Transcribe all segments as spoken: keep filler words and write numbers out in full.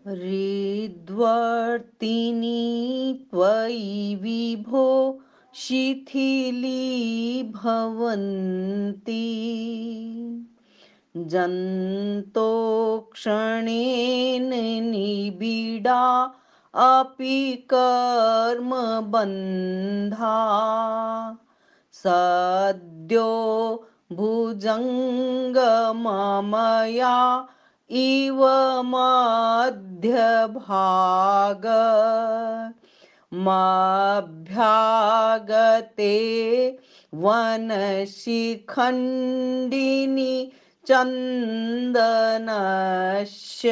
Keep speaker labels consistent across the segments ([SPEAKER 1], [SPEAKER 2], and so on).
[SPEAKER 1] हृद्वर्तिनी त्वयि विभो शिथिलीभवन्ति जन्तो क्षणेन निबिडा अपि कर्मबन्धा सद्यो भुजङ्गममया इव मध्यभाग मभ्यागते वनशिखण्डिनि चन्दनस्य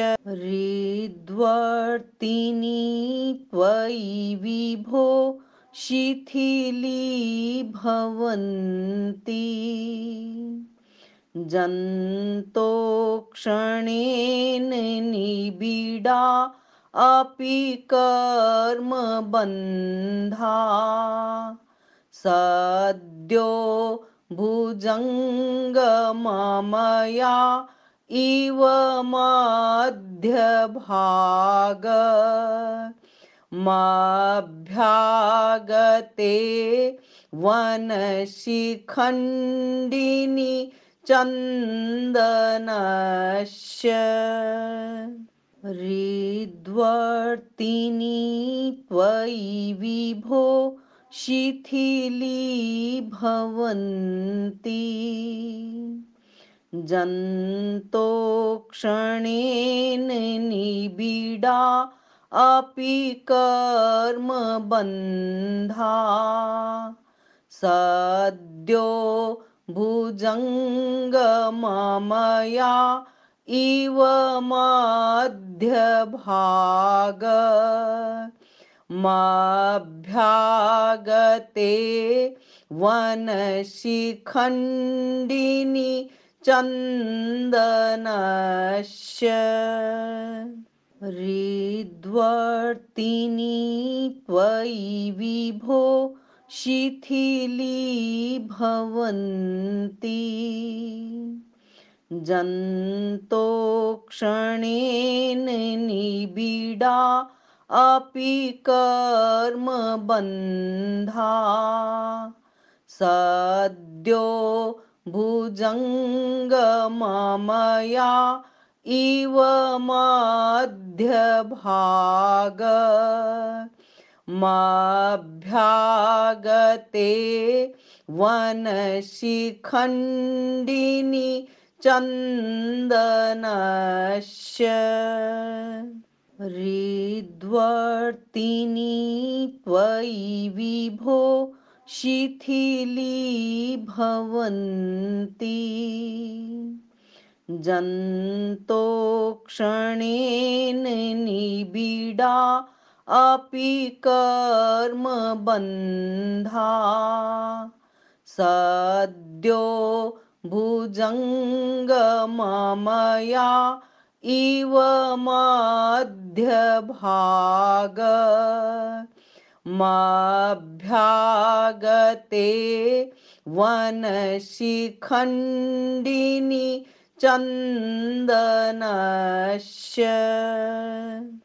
[SPEAKER 1] हृद्वर्तिनी त्वयि विभो शिथिलीभवन्ति जन्तो क्षणेन निबिडा अपि कर्मबन्धा सद्यो भुजङ्गममया इव मध्यभाग मभ्यागते वनशिखण्डिनि चन्दनस्य हृद्वर्तिनी त्वयि विभो शिथिलीभवन्ति जन्तो क्षणेन निबिडा अपि कर्मबन्धा सद्यो भुजङ्गममया इव मध्यभाग मभ्यागते वनशिखण्डिनि चन्दनस्य हृद्वर्तिनी त्वयि विभो शिथिलीभवन्ति जन्तो क्षणेन निबिडा अपि कर्मबन्धा सद्यो भुजङ्गममया इव मध्यभाग मभ्यागते वनशिखण्डिनि चन्दनस्य हृद्वर्तिनी त्वयि विभो शिथिलीभवन्ति जन्तो क्षणेन निबिडा अपि कर्मबन्धा सद्यो भुजङ्गममया इव मध्यभाग मभ्यागते वनशिखण्डिनि चन्दनस्य